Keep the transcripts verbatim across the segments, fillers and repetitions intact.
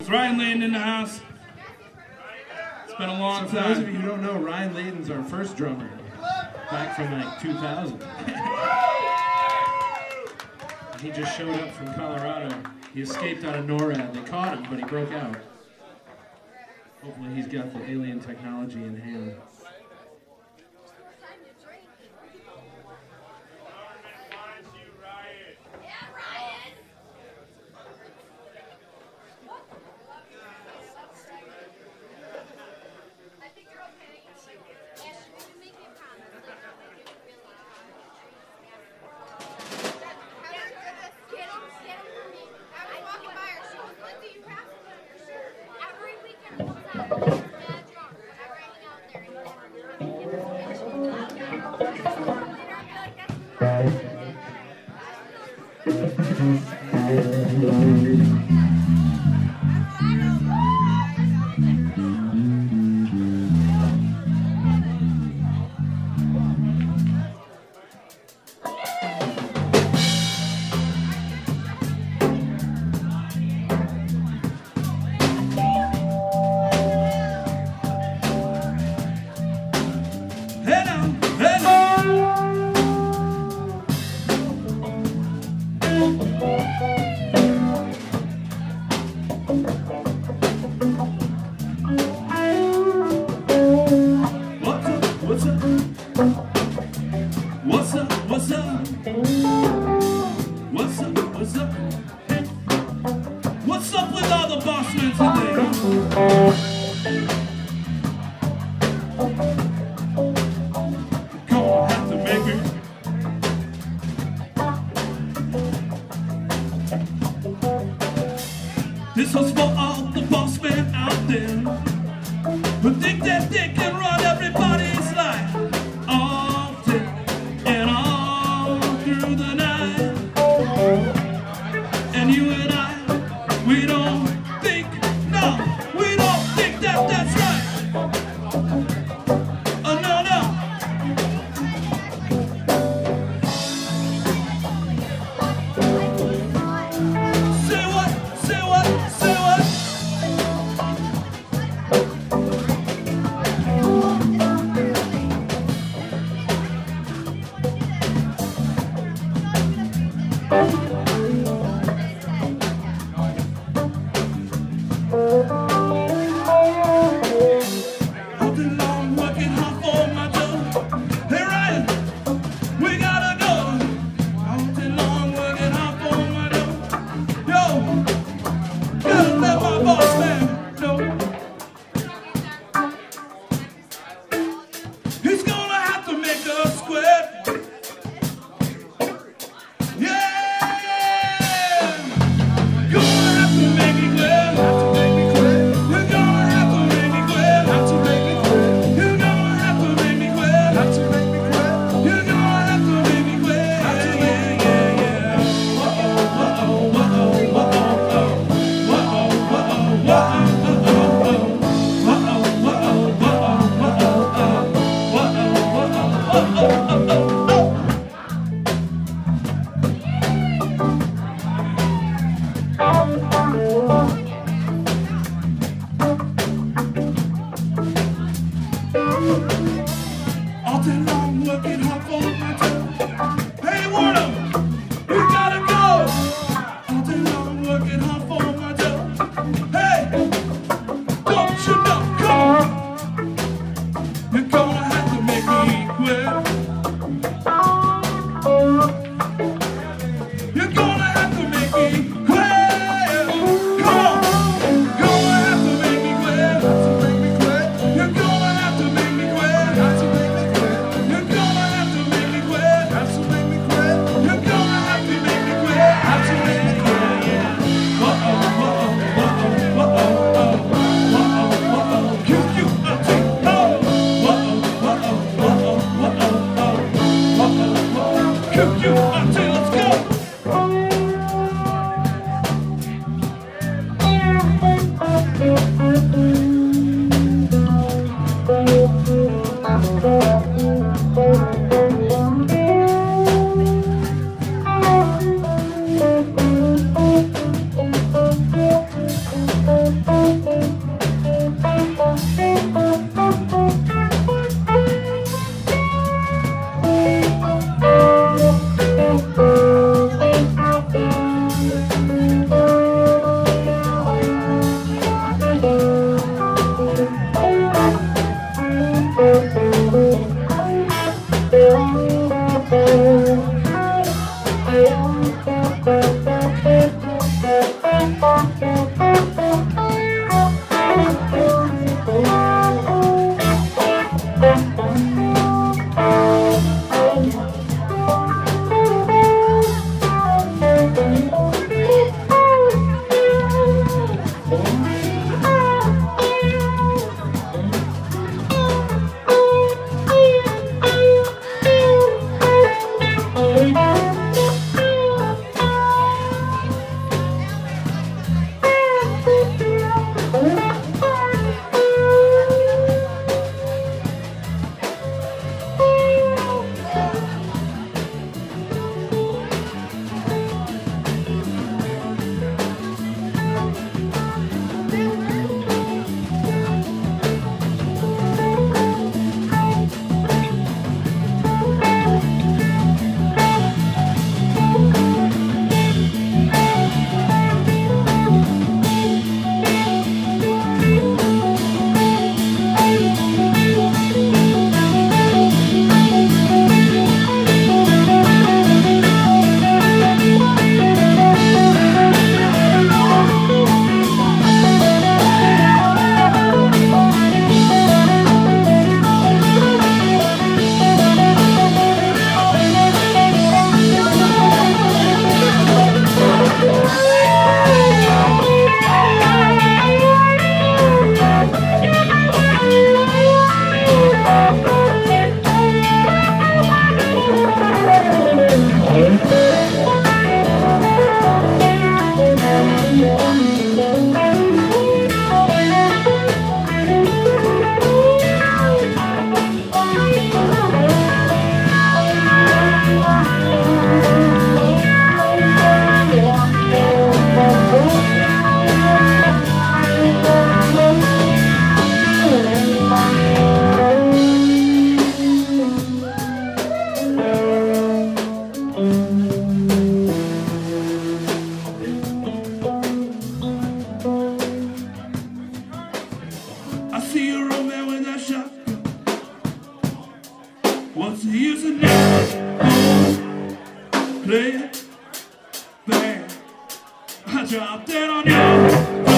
It's Ryan Layden in the house. It's been a long so for time. those of you who don't know, Ryan Layden's our first drummer, back from like two thousand. He just showed up from Colorado. He escaped out of NORAD. They caught him, but he broke out. Hopefully he's got the alien technology in hand. This was for all the boss men out there who think that they can run everybody's life all day and all through the night. And you and I, we don't think, no, we don't think that that's right. Oh, no, no. Say what, say what, say what? All day long working hard for my time. Hey, Warner, we gotta go. All day long working hard for my job. Hey, don't you know? Come on, you're gonna have to make me quit. You're gonna have to make me quit. Come on, gonna have to make me quit. You're gonna have to make me quit. You're gonna have to make me quit. You're gonna have to make me quit. Have to make me quit. Yeah. Whoa, whoa, whoa, whoa, whoa. What's the use of now? Play it bad. I dropped it on you,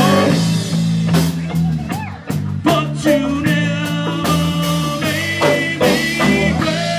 but you never made me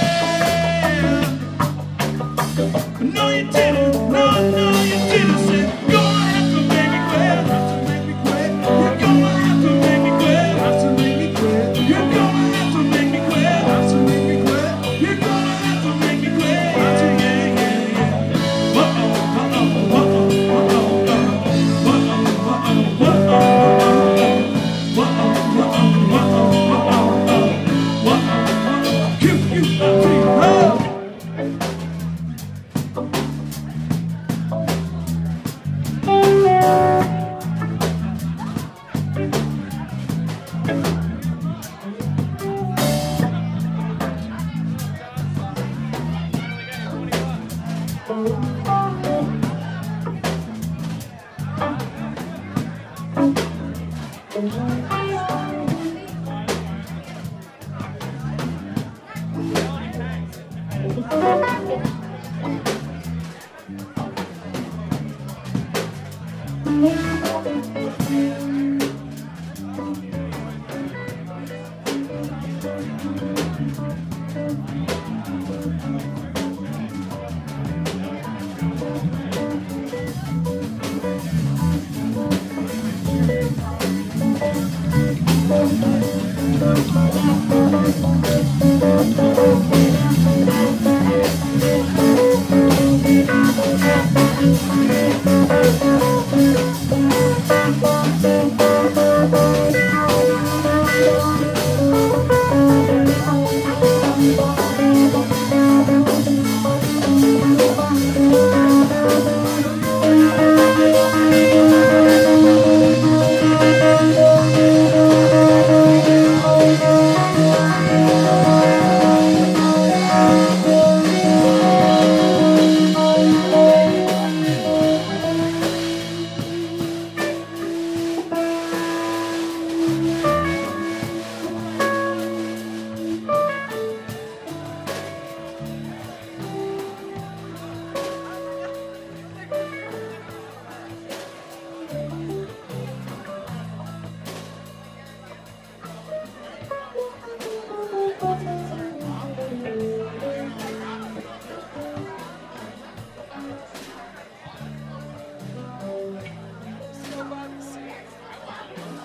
glad. No, you didn't. No, no, you didn't. Say you're gonna have to make me glad. Have to make me glad. You're gonna have to make me glad. Have to make me glad. You're gonna have to make me glad. Have to make me glad. You're gonna have to make me glad. Have to, yeah, yeah, yeah. Uh oh, uh oh, uh oh, uh oh, uh oh, uh oh, uh oh, uh oh, uh oh, uh oh, uh oh, you, you, oh.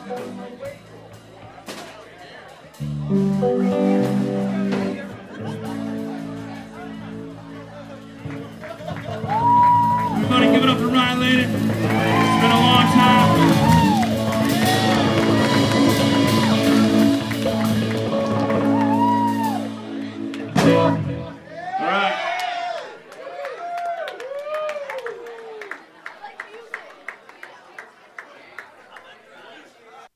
Everybody give it up for Ryan Lady. It's been a long time.